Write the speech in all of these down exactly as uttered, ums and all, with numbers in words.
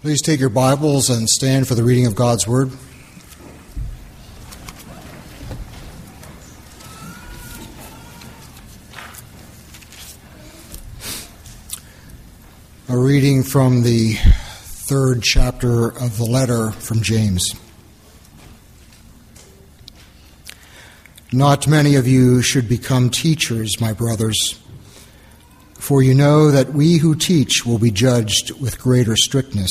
Please take your Bibles and stand for the reading of God's Word. A reading from the third chapter of the letter from James. Not many of you should become teachers, my brothers, for you know that we who teach will be judged with greater strictness.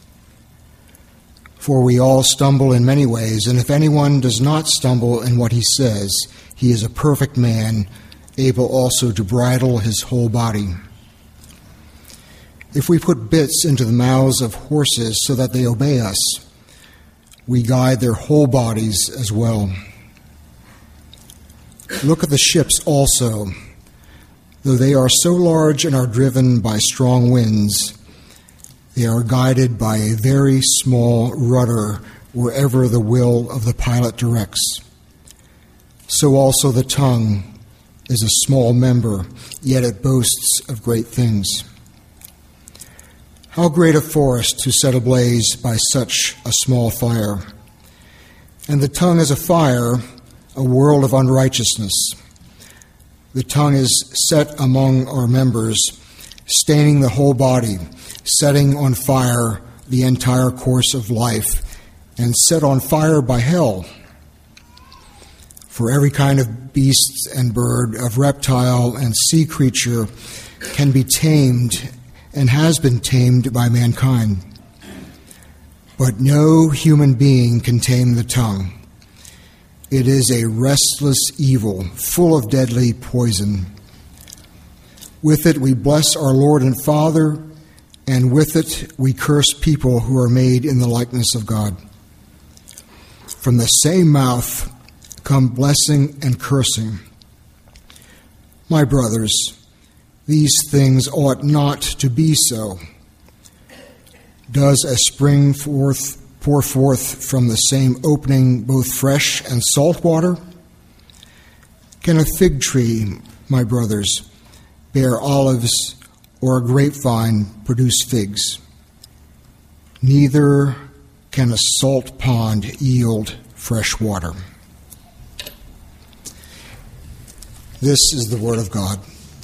For we all stumble in many ways, and if anyone does not stumble in what he says, he is a perfect man, able also to bridle his whole body. If we put bits into the mouths of horses so that they obey us, we guide their whole bodies as well. Look at the ships also. Though they are so large and are driven by strong winds, they are guided by a very small rudder wherever the will of the pilot directs. So also the tongue is a small member, yet it boasts of great things. How great a forest to set ablaze by such a small fire! And the tongue is a fire, a world of unrighteousness. The tongue is set among our members, staining the whole body, setting on fire the entire course of life, and set on fire by hell. For every kind of beast and bird, of reptile and sea creature can be tamed and has been tamed by mankind. But no human being can tame the tongue. It is a restless evil, full of deadly poison. With it we bless our Lord and Father, and with it we curse people who are made in the likeness of God. From the same mouth come blessing and cursing. My brothers, these things ought not to be so. Does a spring forth pour forth from the same opening both fresh and salt water? Can a fig tree, my brothers, bear olives, or a grapevine produce figs? Neither can a salt pond yield fresh water. This is the word of God.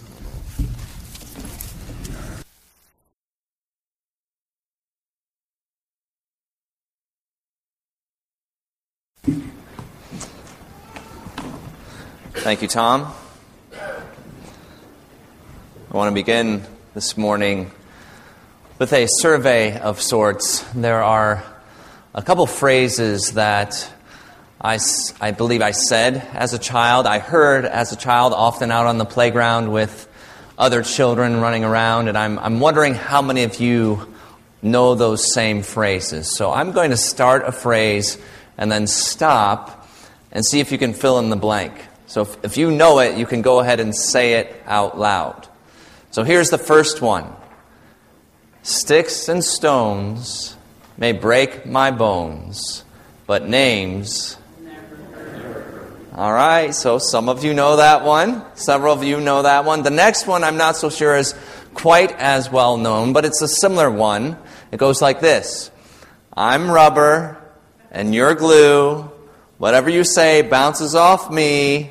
Thank you, Tom. I want to begin this morning with a survey of sorts. There are a couple phrases that I, I believe I said as a child, I heard as a child, often out on the playground with other children running around, and I'm, I'm wondering how many of you know those same phrases. So I'm going to start a phrase and then stop and see if you can fill in the blank. So if, if you know it, you can go ahead and say it out loud. So here's the first one. Sticks and stones may break my bones, but names... All right, so some of you know that one. Several of you know that one. The next one I'm not so sure is quite as well known, but it's a similar one. It goes like this. I'm rubber and you're glue. Whatever you say bounces off me.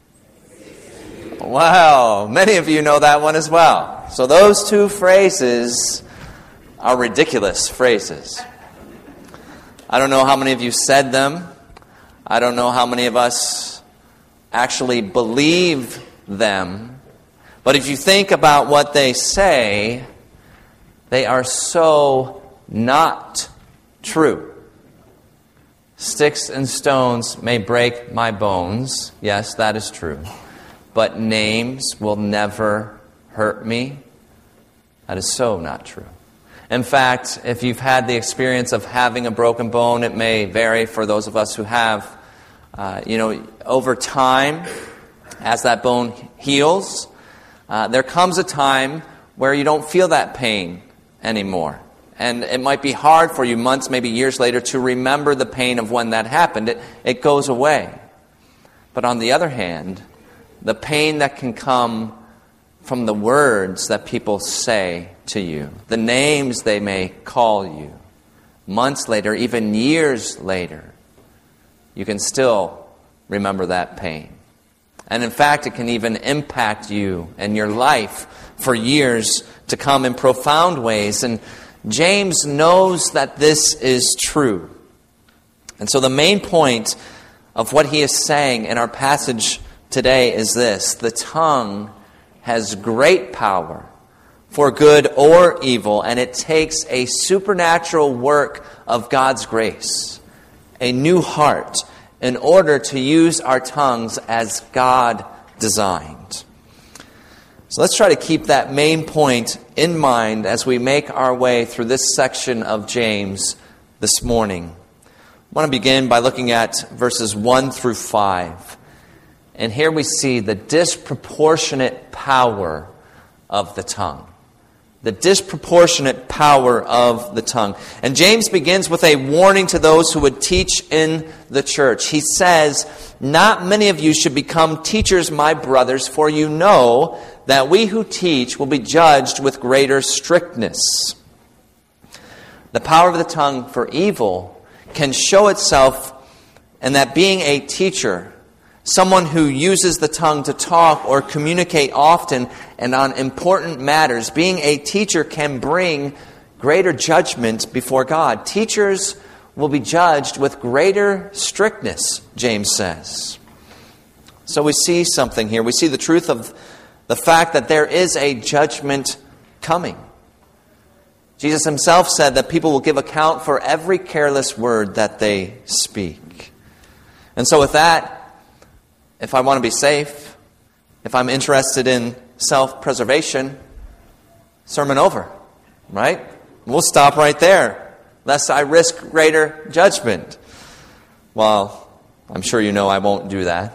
Wow, many of you know that one as well. So those two phrases are ridiculous phrases. I don't know how many of you said them. I don't know how many of us actually believe them. But if you think about what they say, they are so not true. Sticks and stones may break my bones. Yes, that is true. But names will never hurt me. That is so not true. In fact, if you've had the experience of having a broken bone, it may vary for those of us who have. Uh, you know, over time, as that bone heals, uh, there comes a time where you don't feel that pain anymore. And it might be hard for you months, maybe years later, to remember the pain of when that happened. It, it goes away. But on the other hand, the pain that can come from the words that people say to you, the names they may call you. Months later, even years later, you can still remember that pain. And in fact, it can even impact you and your life for years to come in profound ways. And James knows that this is true. And so the main point of what he is saying in our passage today is this: the tongue has great power for good or evil, and it takes a supernatural work of God's grace, a new heart, in order to use our tongues as God designed. So let's try to keep that main point in mind as we make our way through this section of James this morning. I want to begin by looking at verses one through five. And here we see the disproportionate power of the tongue. The disproportionate power of the tongue. And James begins with a warning to those who would teach in the church. He says, "Not many of you should become teachers, my brothers, for you know that we who teach will be judged with greater strictness." The power of the tongue for evil can show itself in that being a teacher, someone who uses the tongue to talk or communicate often and on important matters, being a teacher can bring greater judgment before God. Teachers will be judged with greater strictness, James says. So we see something here. We see the truth of the fact that there is a judgment coming. Jesus himself said that people will give account for every careless word that they speak. And so with that, if I want to be safe, if I'm interested in self-preservation, sermon over, right? We'll stop right there, lest I risk greater judgment. Well, I'm sure you know I won't do that.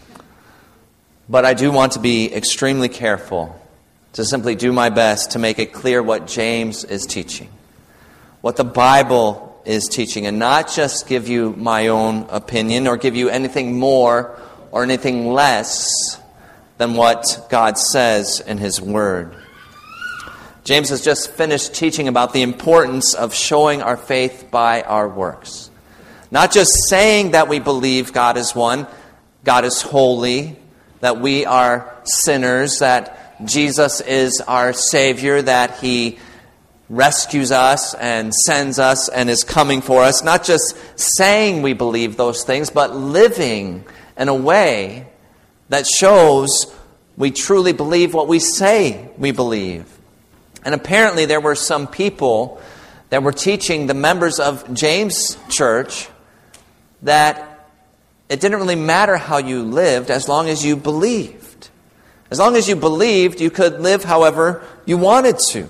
But I do want to be extremely careful to simply do my best to make it clear what James is teaching, what the Bible is teaching, and not just give you my own opinion or give you anything more or anything less than what God says in His Word. James has just finished teaching about the importance of showing our faith by our works. Not just saying that we believe God is one, God is holy, that we are sinners, that Jesus is our Savior, that He rescues us and sends us and is coming for us. Not just saying we believe those things, but living in a way that shows we truly believe what we say we believe. And apparently there were some people that were teaching the members of James' church that it didn't really matter how you lived as long as you believed. As long as you believed, you could live however you wanted to.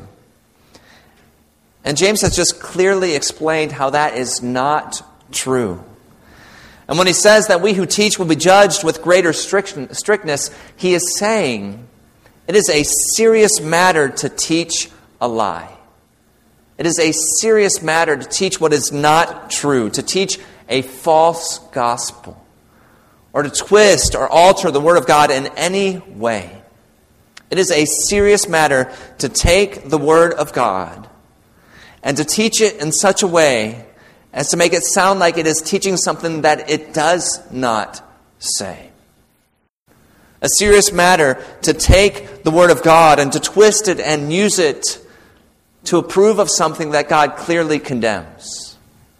And James has just clearly explained how that is not true. And when he says that we who teach will be judged with greater strictness, he is saying it is a serious matter to teach a lie. It is a serious matter to teach what is not true, to teach a false gospel, or to twist or alter the Word of God in any way. It is a serious matter to take the Word of God and to teach it in such a way as to make it sound like it is teaching something that it does not say. A serious matter to take the Word of God and to twist it and use it to approve of something that God clearly condemns,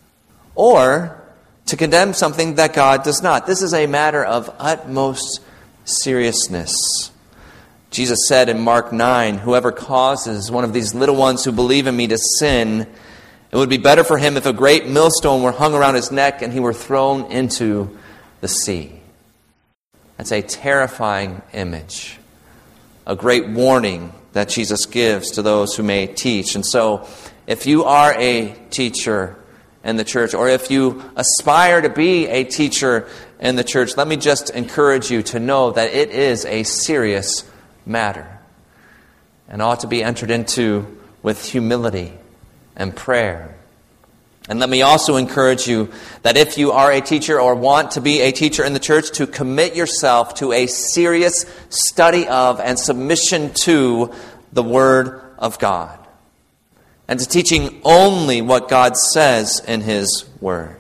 or to condemn something that God does not. This is a matter of utmost seriousness. Jesus said in Mark nine, "Whoever causes one of these little ones who believe in me to sin, it would be better for him if a great millstone were hung around his neck and he were thrown into the sea." That's a terrifying image, a great warning that Jesus gives to those who may teach. And so, if you are a teacher in the church, or if you aspire to be a teacher in the church, let me just encourage you to know that it is a serious matter and ought to be entered into with humility and prayer. And let me also encourage you that if you are a teacher or want to be a teacher in the church, to commit yourself to a serious study of and submission to the Word of God, and to teaching only what God says in His Word.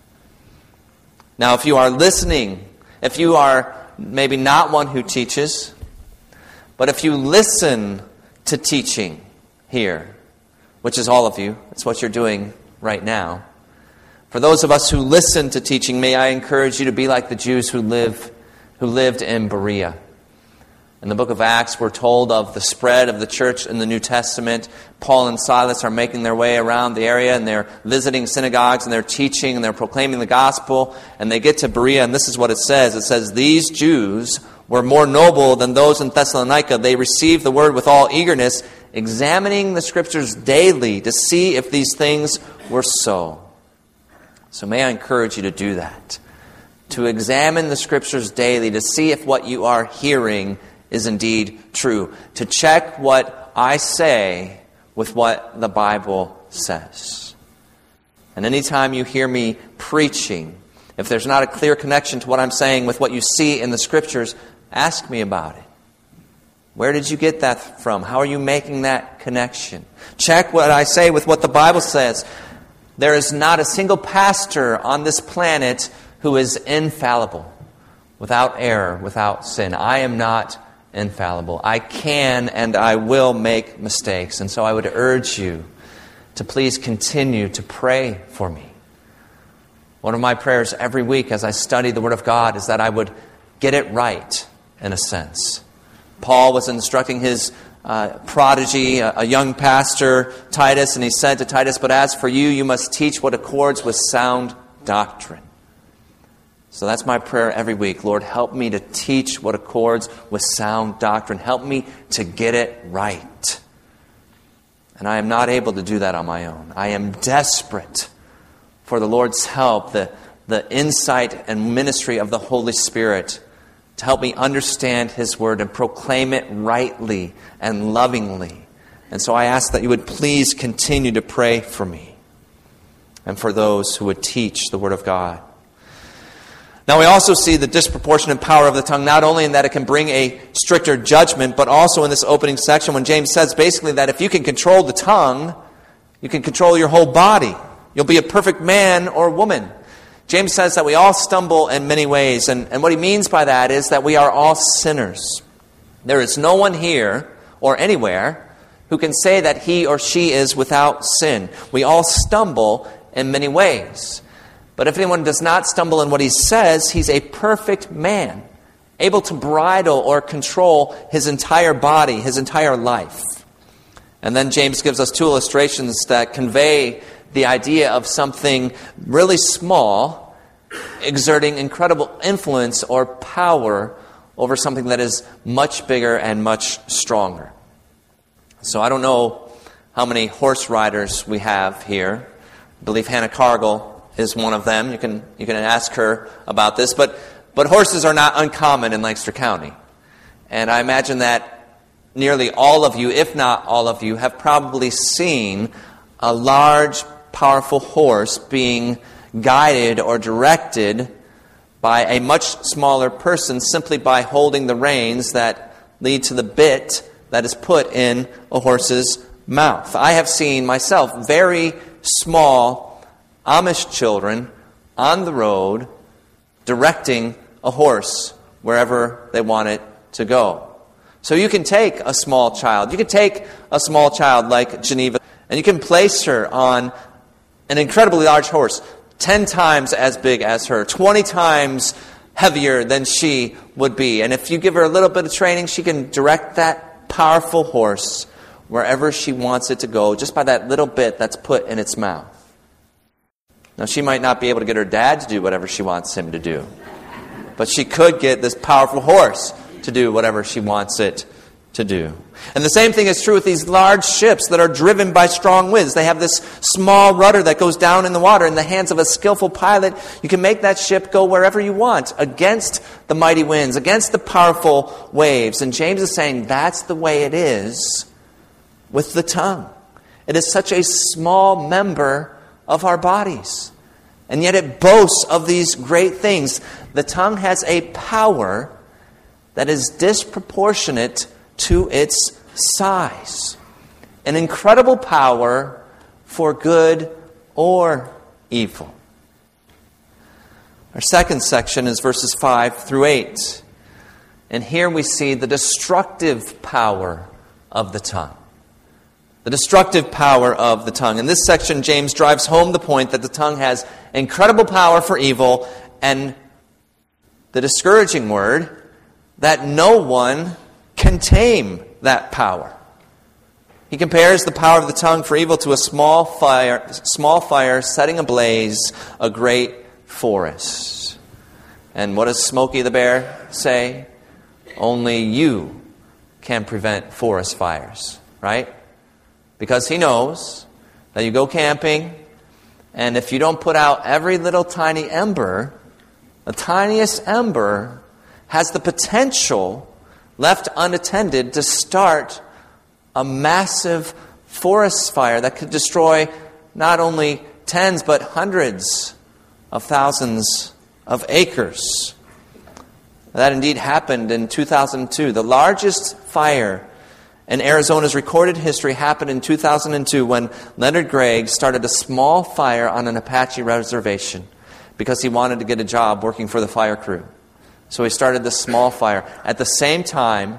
Now, if you are listening, if you are maybe not one who teaches, but if you listen to teaching here, which is all of you, that's what you're doing right now. For those of us who listen to teaching, may I encourage you to be like the Jews who live, who lived in Berea. In the book of Acts, we're told of the spread of the church in the New Testament. Paul and Silas are making their way around the area, and they're visiting synagogues, and they're teaching, and they're proclaiming the gospel. And they get to Berea, and this is what it says. It says, "These Jews were more noble than those in Thessalonica. They received the word with all eagerness, examining the Scriptures daily to see if these things were so." So may I encourage you to do that. To examine the Scriptures daily to see if what you are hearing is indeed true. To check what I say with what the Bible says. And anytime you hear me preaching, if there's not a clear connection to what I'm saying with what you see in the Scriptures, ask me about it. Where did you get that from? How are you making that connection? Check what I say with what the Bible says. There is not a single pastor on this planet who is infallible, without error, without sin. I am not infallible. I can and I will make mistakes. And so I would urge you to please continue to pray for me. One of my prayers every week as I study the Word of God is that I would get it right, in a sense. Paul was instructing his uh, prodigy, a, a young pastor, Titus, and he said to Titus, "But as for you, you must teach what accords with sound doctrine." So that's my prayer every week. Lord, help me to teach what accords with sound doctrine. Help me to get it right. And I am not able to do that on my own. I am desperate for the Lord's help, the, the insight and ministry of the Holy Spirit to help me understand His Word and proclaim it rightly and lovingly. And so I ask that you would please continue to pray for me and for those who would teach the Word of God. Now we also see the disproportionate power of the tongue, not only in that it can bring a stricter judgment, but also in this opening section when James says basically that if you can control the tongue, you can control your whole body. You'll be a perfect man or woman. James says that we all stumble in many ways, and, and what he means by that is that we are all sinners. There is no one here or anywhere who can say that he or she is without sin. We all stumble in many ways. But if anyone does not stumble in what he says, he's a perfect man, able to bridle or control his entire body, his entire life. And then James gives us two illustrations that convey the idea of something really small exerting incredible influence or power over something that is much bigger and much stronger. So I don't know how many horse riders we have here. I believe Hannah Cargill is one of them. You can you can ask her about this. But but horses are not uncommon in Lancaster County. And I imagine that nearly all of you, if not all of you, have probably seen a large, powerful horse being guided or directed by a much smaller person simply by holding the reins that lead to the bit that is put in a horse's mouth. I have seen myself very small Amish children on the road directing a horse wherever they want it to go. So you can take a small child, you can take a small child like Geneva, and you can place her on an incredibly large horse, ten times as big as her, twenty times heavier than she would be. And if you give her a little bit of training, she can direct that powerful horse wherever she wants it to go, just by that little bit that's put in its mouth. Now, she might not be able to get her dad to do whatever she wants him to do, but she could get this powerful horse to do whatever she wants it to do. And the same thing is true with these large ships that are driven by strong winds. They have this small rudder that goes down in the water. In the hands of a skillful pilot, you can make that ship go wherever you want, against the mighty winds, against the powerful waves. And James is saying that's the way it is with the tongue. It is such a small member of our bodies. And yet it boasts of these great things. The tongue has a power that is disproportionate to its size. An incredible power for good or evil. Our second section is verses five through eight. And here we see the destructive power of the tongue. The destructive power of the tongue. In this section, James drives home the point that the tongue has incredible power for evil, and the discouraging word that no one can tame that power. He compares the power of the tongue for evil to a small fire, small fire setting ablaze a great forest. And what does Smokey the Bear say? Only you can prevent forest fires, right? Because he knows that you go camping, and if you don't put out every little tiny ember, the tiniest ember has the potential, left unattended, to start a massive forest fire that could destroy not only tens but hundreds of thousands of acres. That indeed happened in two thousand two. The largest fire in Arizona's recorded history happened in two thousand two when Leonard Gregg started a small fire on an Apache reservation because he wanted to get a job working for the fire crew. So he started this small fire. At the same time,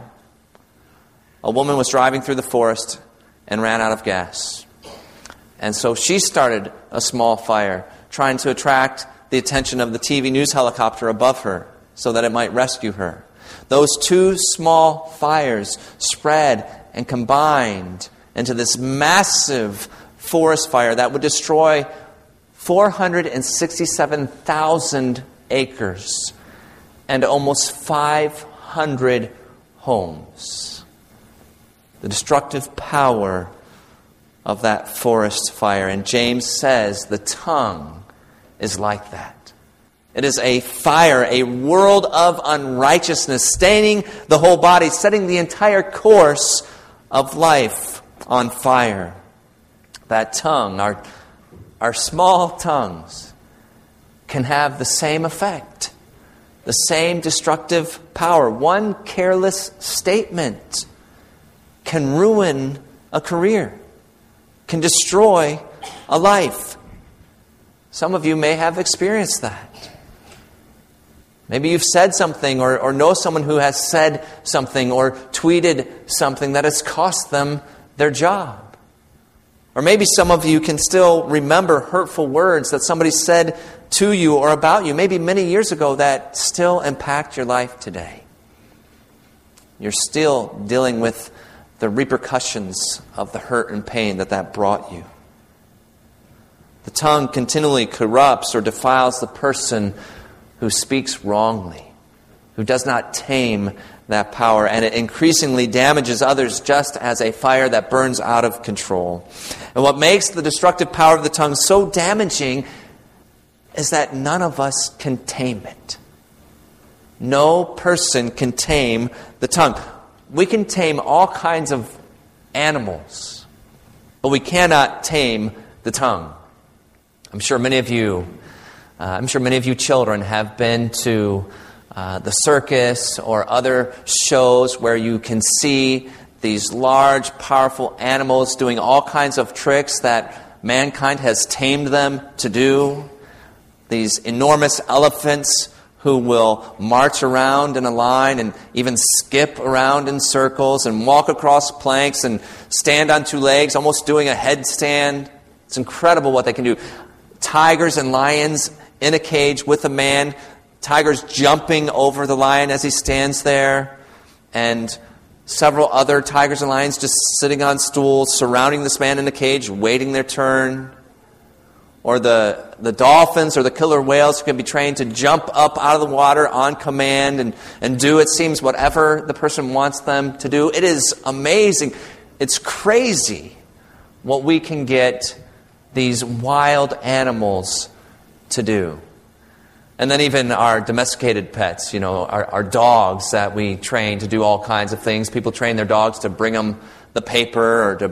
a woman was driving through the forest and ran out of gas. And so she started a small fire, trying to attract the attention of the T V news helicopter above her so that it might rescue her. Those two small fires spread and combined into this massive forest fire that would destroy four hundred sixty-seven thousand acres and almost five hundred homes. The destructive power of that forest fire. And James says the tongue is like that. It is a fire, a world of unrighteousness, staining the whole body, setting the entire course of life on fire. That tongue, our, our small tongues, can have the same effect, the same destructive power. One careless statement can ruin a career, can destroy a life. Some of you may have experienced that. Maybe you've said something or, or know someone who has said something or tweeted something that has cost them their job. Or maybe some of you can still remember hurtful words that somebody said to you or about you, maybe many years ago, that still impact your life today. You're still dealing with the repercussions of the hurt and pain that that brought you. The tongue continually corrupts or defiles the person who speaks wrongly, who does not tame that power, and it increasingly damages others just as a fire that burns out of control. And what makes the destructive power of the tongue so damaging is that none of us can tame it. No person can tame the tongue. We can tame all kinds of animals, but we cannot tame the tongue. I'm sure many of you Uh, I'm sure many of you children have been to uh, the circus or other shows where you can see these large, powerful animals doing all kinds of tricks that mankind has tamed them to do. These enormous elephants who will march around in a line and even skip around in circles and walk across planks and stand on two legs, almost doing a headstand. It's incredible what they can do. Tigers and lions in a cage with a man, tigers jumping over the lion as he stands there, and several other tigers and lions just sitting on stools surrounding this man in the cage, waiting their turn. Or the, the dolphins or the killer whales who can be trained to jump up out of the water on command and, and do, it seems, whatever the person wants them to do. It is amazing. It's crazy what we can get these wild animals to do. And then even our domesticated pets, you know, our, our dogs that we train to do all kinds of things. People train their dogs to bring them the paper or to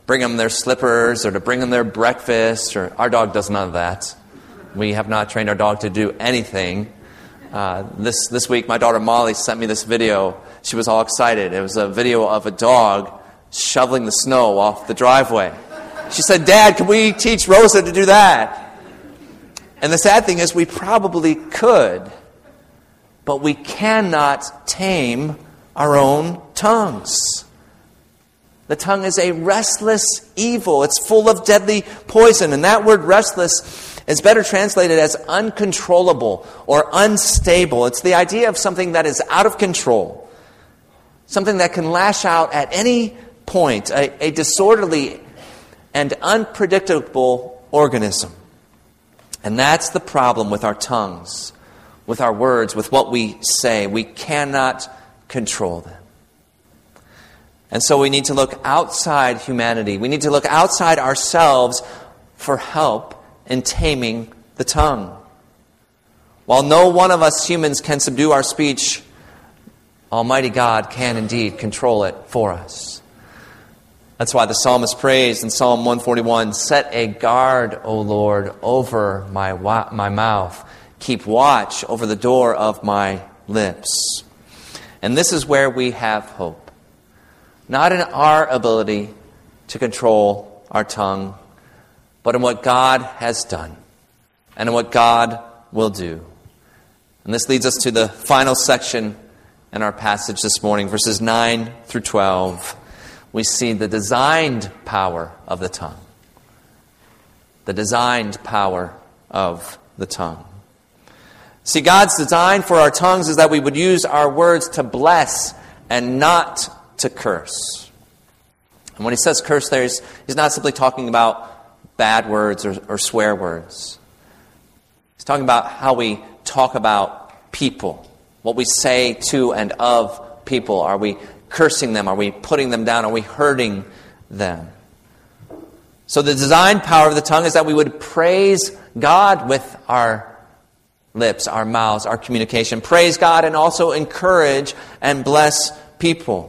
bring them their slippers or to bring them their breakfast. Or our dog does none of that. We have not trained our dog to do anything. Uh, this this week, my daughter Molly sent me this video. She was all excited. It was a video of a dog shoveling the snow off the driveway. She said, "Dad, can we teach Rosa to do that?" And the sad thing is we probably could, but we cannot tame our own tongues. The tongue is a restless evil. It's full of deadly poison. And that word restless is better translated as uncontrollable or unstable. It's the idea of something that is out of control. Something that can lash out at any point. A, a disorderly and unpredictable organism. And that's the problem with our tongues, with our words, with what we say. We cannot control them. And so we need to look outside humanity. We need to look outside ourselves for help in taming the tongue. While no one of us humans can subdue our speech, Almighty God can indeed control it for us. That's why the psalmist prays in Psalm one forty-one, "Set a guard, O Lord, over my wa- my mouth. Keep watch over the door of my lips." And this is where we have hope. Not in our ability to control our tongue, but in what God has done and in what God will do. And this leads us to the final section in our passage this morning, verses nine through twelve. We see the designed power of the tongue. The designed power of the tongue. See, God's design for our tongues is that we would use our words to bless and not to curse. And when he says curse there, he's, he's not simply talking about bad words or, or swear words. He's talking about how we talk about people, what we say to and of people. Are we cursing them? Are we putting them down? Are we hurting them? So the design power of the tongue is that we would praise God with our lips, our mouths, our communication. Praise God and also encourage and bless people.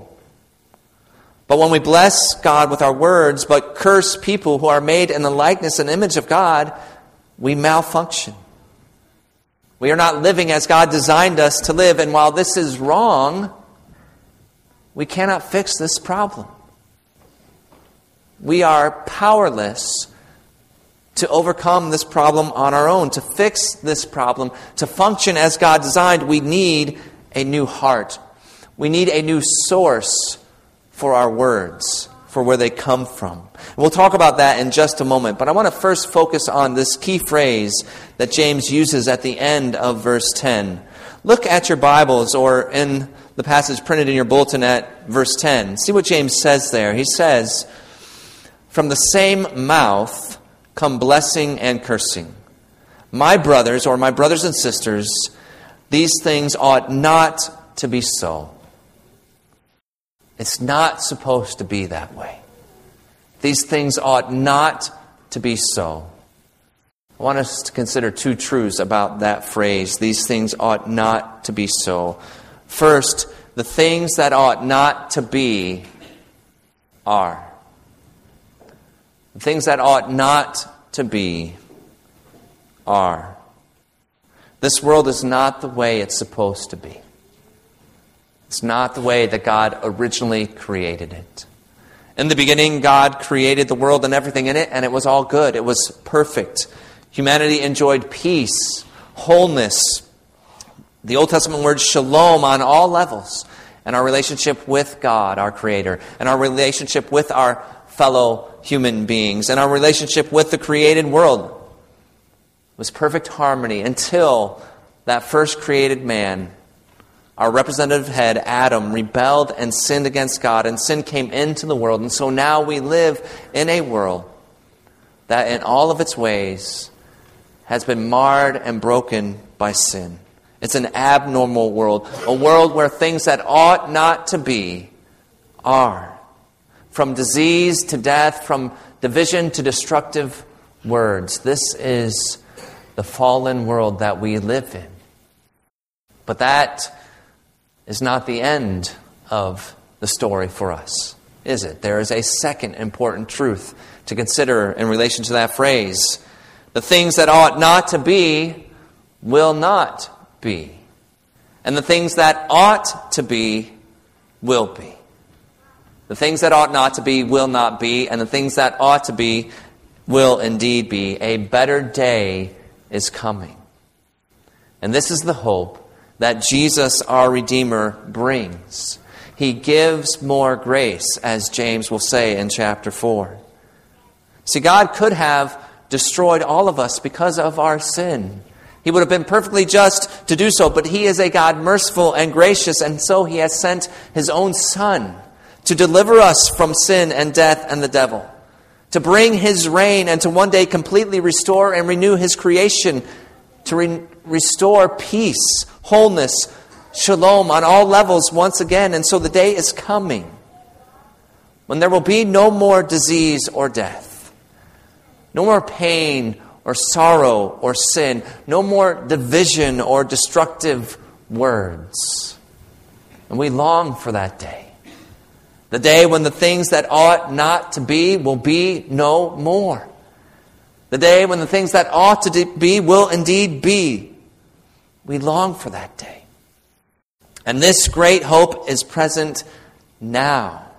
But when we bless God with our words, but curse people who are made in the likeness and image of God, we malfunction. We are not living as God designed us to live. And while this is wrong, we cannot fix this problem. We are powerless to overcome this problem on our own. To fix this problem, to function as God designed, we need a new heart. We need a new source for our words, for where they come from. We'll talk about that in just a moment, but I want to first focus on this key phrase that James uses at the end of verse ten. Look at your Bibles or in the passage printed in your bulletin at verse ten. See what James says there. He says, "From the same mouth come blessing and cursing. My brothers," or my brothers and sisters, "these things ought not to be so." It's not supposed to be that way. These things ought not to be so. I want us to consider two truths about that phrase. These things ought not to be so. First, the things that ought not to be are. The things that ought not to be are. This world is not the way it's supposed to be. It's not the way that God originally created it. In the beginning, God created the world and everything in it, and it was all good. It was perfect. Humanity enjoyed peace, wholeness, the Old Testament word shalom on all levels, and our relationship with God, our Creator, and our relationship with our fellow human beings, and our relationship with the created world. It was perfect harmony until that first created man, our representative head, Adam, rebelled and sinned against God, and sin came into the world. And so now we live in a world that in all of its ways has been marred and broken by sin. It's an abnormal world, a world where things that ought not to be are. From disease to death, from division to destructive words. This is the fallen world that we live in. But that is not the end of the story for us. is it? There is a second important truth to consider in relation to that phrase. The things that ought not to be will not be. And the things that ought to be will be. The things that ought not to be will not be, and the things that ought to be will indeed be. A better day is coming. And this is the hope that Jesus, our Redeemer, brings. He gives more grace, as James will say in chapter four. See, God could have destroyed all of us because of our sin. He would have been perfectly just to do so, but He is a God merciful and gracious, and so He has sent His own Son to deliver us from sin and death and the devil, to bring His reign and to one day completely restore and renew His creation, to re- restore peace, wholeness, shalom on all levels once again. And so the day is coming when there will be no more disease or death, no more pain or sorrow or sin, no more division or destructive words. And we long for that day. The day when the things that ought not to be will be no more. The day when the things that ought to be will indeed be. We long for that day. And this great hope is present now.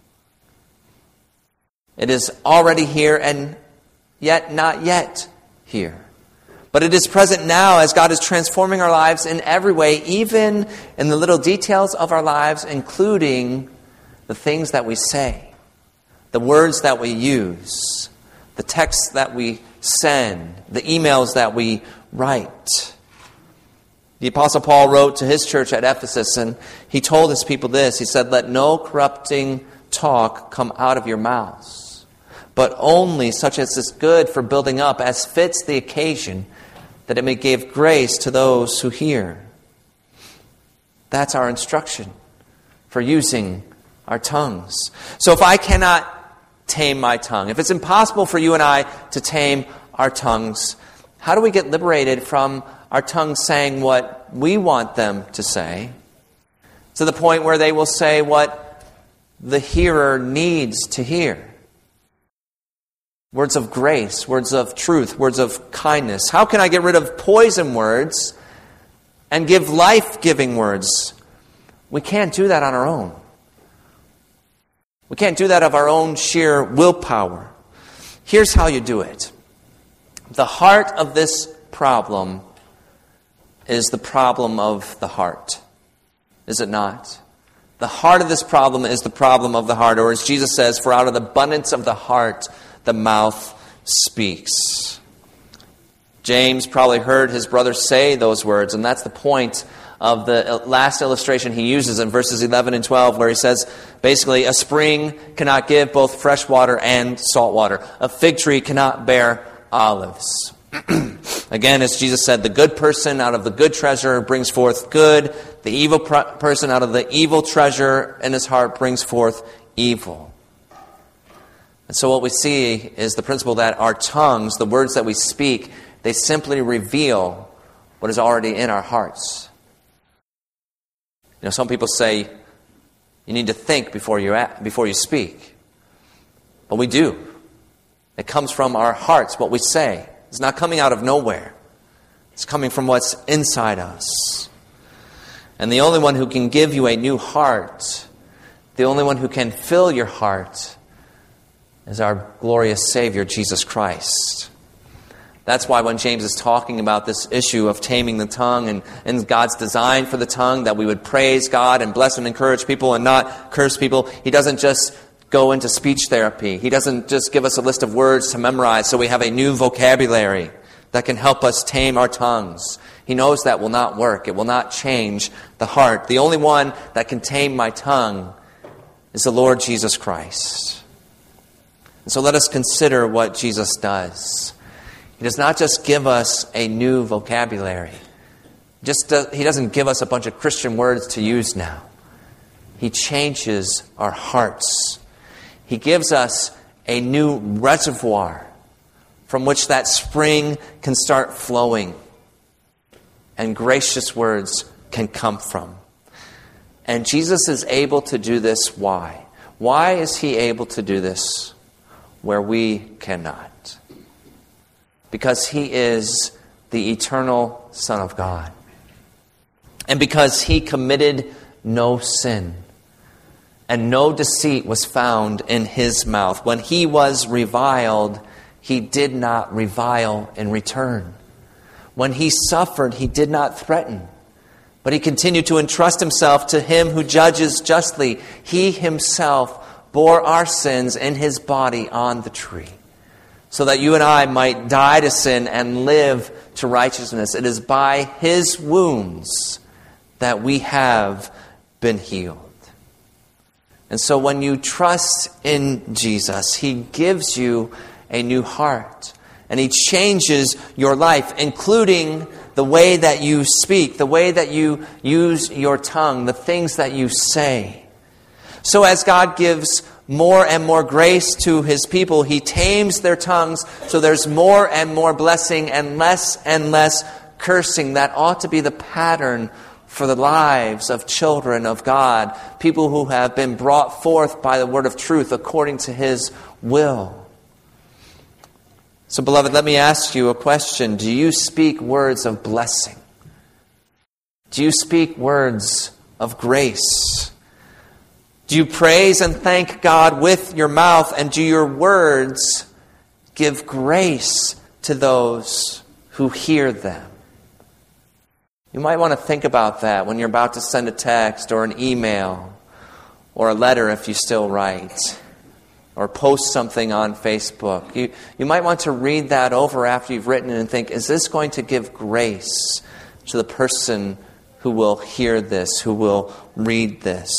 It is already here and yet not yet here. But it is present now as God is transforming our lives in every way, even in the little details of our lives, including the things that we say, the words that we use, the texts that we send, the emails that we write. The Apostle Paul wrote to his church at Ephesus, and he told his people this. He said, "Let no corrupting talk come out of your mouths, but only such as is good for building up, as fits the occasion, that it may give grace to those who hear." That's our instruction for using our tongues. So if I cannot tame my tongue, if it's impossible for you and I to tame our tongues, how do we get liberated from our tongues saying what we want them to say, to the point where they will say what the hearer needs to hear? Words of grace, words of truth, words of kindness. How can I get rid of poison words and give life-giving words? We can't do that on our own. We can't do that of our own sheer willpower. Here's how you do it. The heart of this problem is the problem of the heart. Is it not? The heart of this problem is the problem of the heart. Or as Jesus says, "For out of the abundance of the heart, the mouth speaks." James probably heard his brother say those words, and that's the point of the last illustration he uses in verses eleven and twelve, where he says, basically, a spring cannot give both fresh water and salt water. A fig tree cannot bear olives. Again, as Jesus said, the good person out of the good treasure brings forth good. The evil pr- person out of the evil treasure in his heart brings forth evil. And so what we see is the principle that our tongues, the words that we speak, they simply reveal what is already in our hearts. You know, some people say you need to think before you act, before you speak. But we do. It comes from our hearts, what we say. It's not coming out of nowhere. It's coming from what's inside us. And the only one who can give you a new heart, the only one who can fill your heart, is our glorious Savior, Jesus Christ. That's why when James is talking about this issue of taming the tongue and, and God's design for the tongue, that we would praise God and bless and encourage people and not curse people, he doesn't just go into speech therapy. He doesn't just give us a list of words to memorize so we have a new vocabulary that can help us tame our tongues. He knows that will not work. It will not change the heart. The only one that can tame my tongue is the Lord Jesus Christ. And so let us consider what Jesus does. He does not just give us a new vocabulary. Just does, he doesn't give us a bunch of Christian words to use now. He changes our hearts. He gives us a new reservoir from which that spring can start flowing and gracious words can come from. And Jesus is able to do this. Why? Why is he able to do this where we cannot? Because he is the eternal Son of God. And because he committed no sin. And no deceit was found in his mouth. When he was reviled, he did not revile in return. When he suffered, he did not threaten. But he continued to entrust himself to him who judges justly. He himself bore our sins in his body on the tree, so that you and I might die to sin and live to righteousness. It is by his wounds that we have been healed. And so when you trust in Jesus, he gives you a new heart. And he changes your life, including the way that you speak, the way that you use your tongue, the things that you say. So as God gives more and more grace to his people, he tames their tongues so there's more and more blessing and less and less cursing. That ought to be the pattern for the lives of children of God, people who have been brought forth by the word of truth according to his will. So, beloved, let me ask you a question. Do you speak words of blessing? Do you speak words of grace? Do you praise and thank God with your mouth, and do your words give grace to those who hear them? You might want to think about that when you're about to send a text or an email or a letter if you still write, or post something on Facebook. You, you might want to read that over after you've written it and think, is this going to give grace to the person who will hear this, who will read this?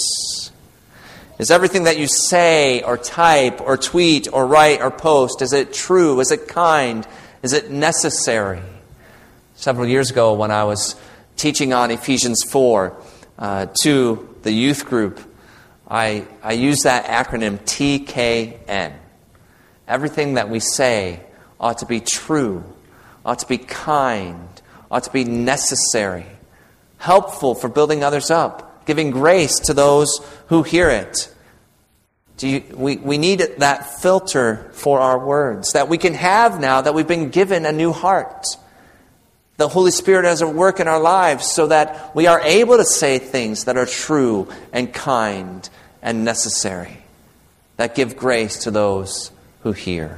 Is everything that you say or type or tweet or write or post, is it true? Is it kind? Is it necessary? Several years ago when I was teaching on Ephesians four uh, to the youth group, I, I use that acronym T K N. Everything that we say ought to be true, ought to be kind, ought to be necessary, helpful for building others up, giving grace to those who hear it. Do you, we, we need that filter for our words that we can have now that we've been given a new heart. The Holy Spirit has a work in our lives so that we are able to say things that are true and kind and necessary, that give grace to those who hear.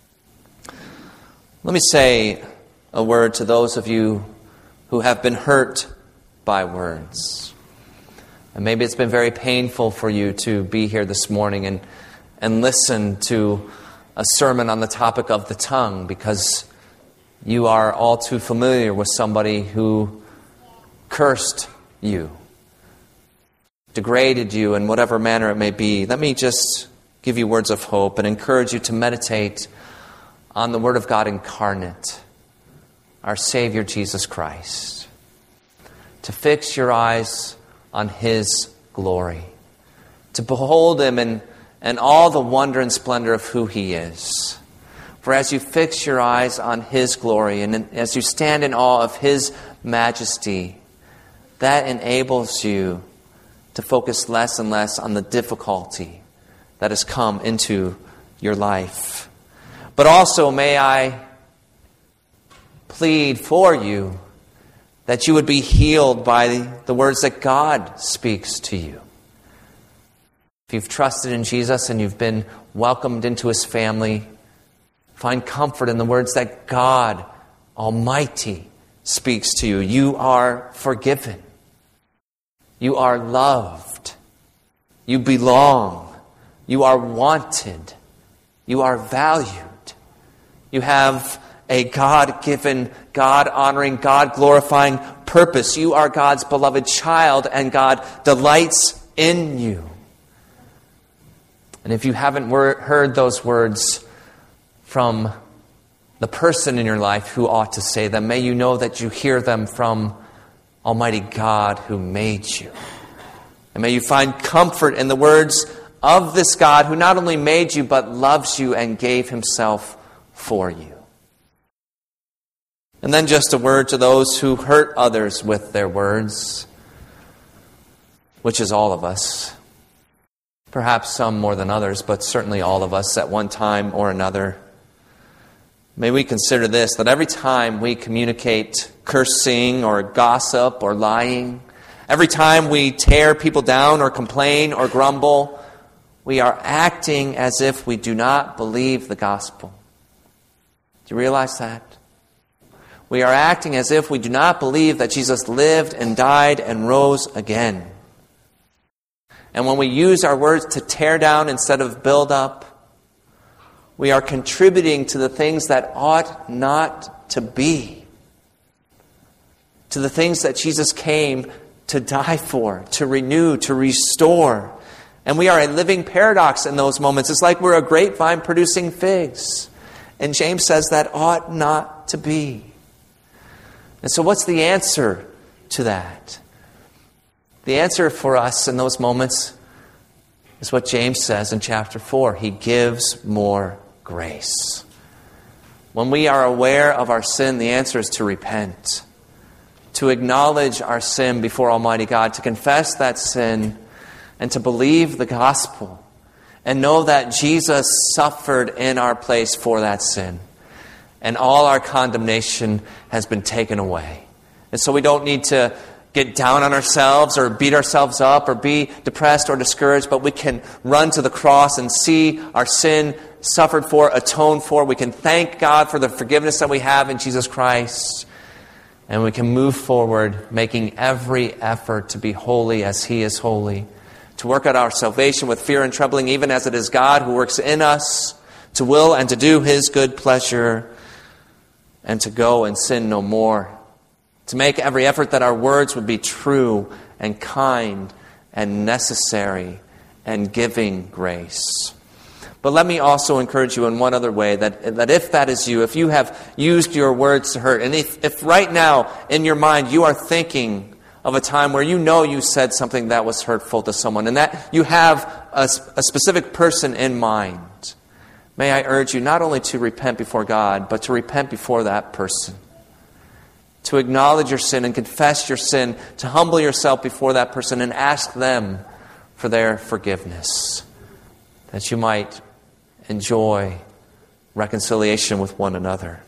Let me say a word to those of you who have been hurt by words. And maybe it's been very painful for you to be here this morning and, and listen to a sermon on the topic of the tongue, because you are all too familiar with somebody who cursed you, degraded you in whatever manner it may be. Let me just give you words of hope and encourage you to meditate on the Word of God incarnate, our Savior Jesus Christ. To fix your eyes on his glory. To behold him in, in all the wonder and splendor of who he is. For as you fix your eyes on his glory and as you stand in awe of his majesty, that enables you to focus less and less on the difficulty that has come into your life. But also may I plead for you that you would be healed by the words that God speaks to you. If you've trusted in Jesus and you've been welcomed into his family, find comfort in the words that God Almighty speaks to you. You are forgiven. You are loved. You belong. You are wanted. You are valued. You have a God-given, God-honoring, God-glorifying purpose. You are God's beloved child, and God delights in you. And if you haven't wor- heard those words from the person in your life who ought to say them, may you know that you hear them from Almighty God who made you. And may you find comfort in the words of this God who not only made you, but loves you and gave himself for you. And then just a word to those who hurt others with their words, which is all of us. Perhaps some more than others, but certainly all of us at one time or another. May we consider this, that every time we communicate cursing or gossip or lying, every time we tear people down or complain or grumble, we are acting as if we do not believe the gospel. Do you realize that? We are acting as if we do not believe that Jesus lived and died and rose again. And when we use our words to tear down instead of build up, we are contributing to the things that ought not to be. To the things that Jesus came to die for, to renew, to restore. And we are a living paradox in those moments. It's like we're a grapevine producing figs. And James says that ought not to be. And so what's the answer to that? The answer for us in those moments is what James says in chapter four. He gives more grace. When we are aware of our sin, the answer is to repent. To acknowledge our sin before Almighty God, to confess that sin, and to believe the gospel. And know that Jesus suffered in our place for that sin. And all our condemnation has been taken away. And so we don't need to get down on ourselves or beat ourselves up or be depressed or discouraged, but we can run to the cross and see our sin suffered for, atoned for. We can thank God for the forgiveness that we have in Jesus Christ. And we can move forward making every effort to be holy as He is holy. To work out our salvation with fear and trembling, even as it is God who works in us to will and to do His good pleasure, and to go and sin no more. To make every effort that our words would be true and kind and necessary and giving grace. But let me also encourage you in one other way, that, that if that is you, if you have used your words to hurt, and if, if right now in your mind you are thinking of a time where you know you said something that was hurtful to someone, and that you have a, a specific person in mind, may I urge you not only to repent before God, but to repent before that person. To acknowledge your sin and confess your sin, to humble yourself before that person and ask them for their forgiveness, that you might enjoy reconciliation with one another.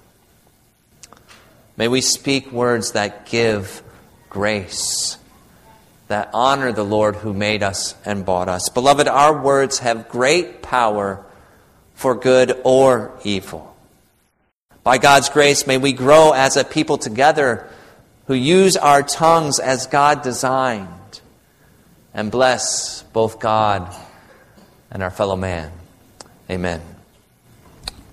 May we speak words that give grace, that honor the Lord who made us and bought us. Beloved, our words have great power for good or evil. By God's grace, may we grow as a people together who use our tongues as God designed, and bless both God and our fellow man. Amen.